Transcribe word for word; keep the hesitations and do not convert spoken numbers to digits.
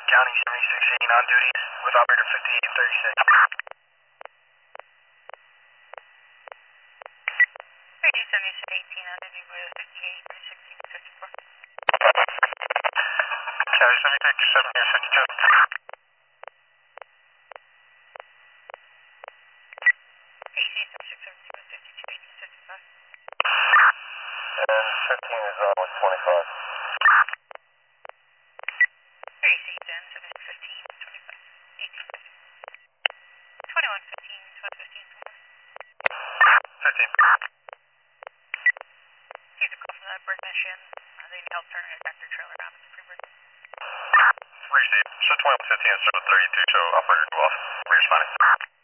County seventy sixteen on duty with operator fifty-eight thirty-six. County seventy-six eighteen on duty with fifty-eight sixteen fifty-four. County seventy-six seventy fifty-two. And fifteen is on with twenty-five. thirty-six ten, seven fifteen, twenty-five, eighteen fifty. twenty-one fifteen, twelve fifteen. fifteen. Here's a call from that bird mission. Uh, they need help turning a tractor trailer around at the Freebird. Received. So twenty-one fifteen is thirty-two, so operator go off. We're responding.